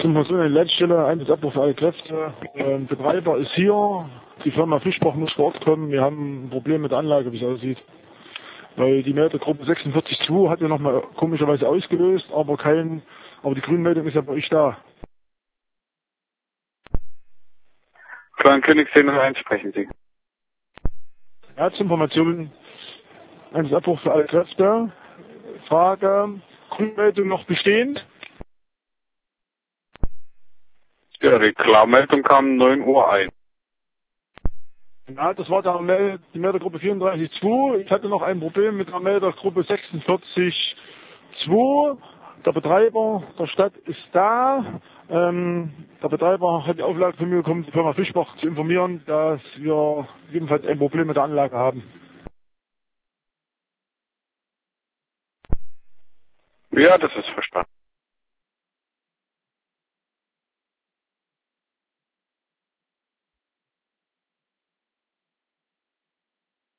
Zum Person an die Leitstelle, Einsatzabwurf für alle Kräfte. Betreiber ist hier. Die Firma Fischbach muss vor Ort kommen. Wir haben ein Problem mit der Anlage, wie es aussieht. Weil die Meldegruppe 46.2 hat ja nochmal komischerweise ausgelöst, aber die Grünmeldung ist ja bei euch da. Klein Königssee 01 sprechen Sie. Ärzteinformationen, Einsatzabwurf für alle Kräfte. Frage, Grünmeldung noch bestehend? Ja, die Klarmeldung kam 9 Uhr ein. Ja, das war die Meldergruppe 34.2. Ich hatte noch ein Problem mit der Meldergruppe 46.2. Der Betreiber der Stadt ist da. Der Betreiber hat die Auflage von mir bekommen, die Firma Fischbach zu informieren, dass wir jedenfalls ein Problem mit der Anlage haben. Ja, das ist verstanden.